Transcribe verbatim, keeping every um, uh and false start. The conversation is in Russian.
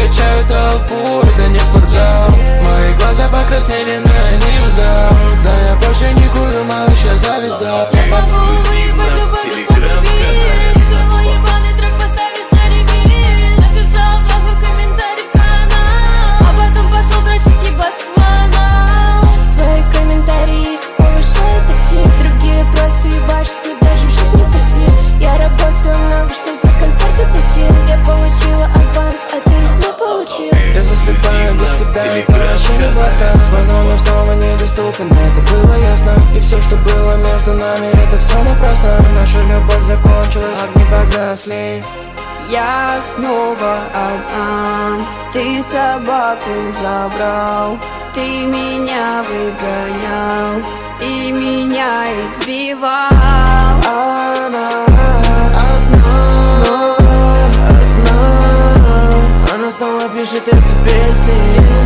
качаю толпу, это не спортзал. Мои глаза покраснели на нимзал. Да я больше не курю, малыш, я завязал. Я могу выебать любой бесплатный. Свой ебаный трек поставишь на репит. Написал плохой комментарий в канал, а потом пошел дрочить, ебать слона. Твои комментарии повышают актив, другие просто ебашь, ты даже в жизни пассив. Я работаю много, что за концерты платил. Я получила аванс, а ты не получил. Я засыпаю без тебя, это вообще не классно. Твой номер снова недоступен, это было ясно. И все, что было между нами, это все напрасно. Наша любовь закончилась, огни погасли. Я снова одна, ты собаку забрал, ты меня выгонял и меня избивал. Она одна, снова одна. Она снова пишет эти песни.